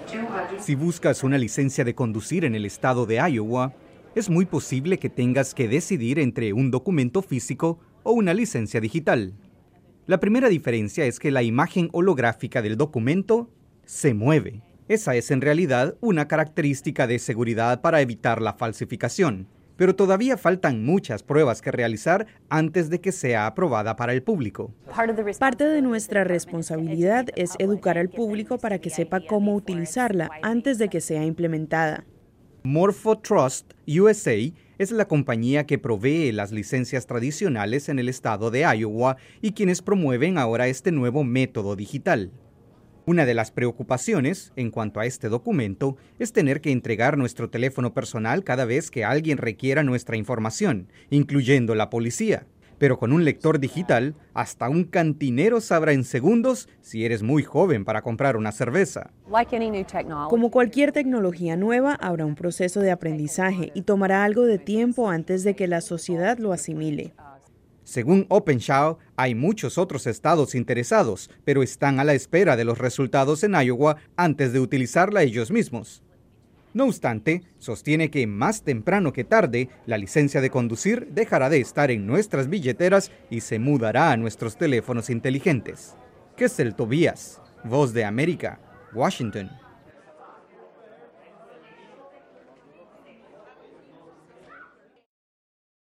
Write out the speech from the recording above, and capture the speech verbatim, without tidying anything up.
Si buscas una licencia de conducir en el estado de Iowa, es muy posible que tengas que decidir entre un documento físico o una licencia digital. La primera diferencia es que la imagen holográfica del documento se mueve. Esa es en realidad una característica de seguridad para evitar la falsificación, pero todavía faltan muchas pruebas que realizar antes de que sea aprobada para el público. Parte de nuestra responsabilidad es educar al público para que sepa cómo utilizarla antes de que sea implementada. Morphotrust U S A es la compañía que provee las licencias tradicionales en el estado de Iowa y quienes promueven ahora este nuevo método digital. Una de las preocupaciones en cuanto a este documento es tener que entregar nuestro teléfono personal cada vez que alguien requiera nuestra información, incluyendo la policía. Pero con un lector digital, hasta un cantinero sabrá en segundos si eres muy joven para comprar una cerveza. Como cualquier tecnología nueva, habrá un proceso de aprendizaje y tomará algo de tiempo antes de que la sociedad lo asimile. Según OpenShare, hay muchos otros estados interesados, pero están a la espera de los resultados en Iowa antes de utilizarla ellos mismos. No obstante, sostiene que más temprano que tarde, la licencia de conducir dejará de estar en nuestras billeteras y se mudará a nuestros teléfonos inteligentes. Kessel Tobías, Voz de América, Washington.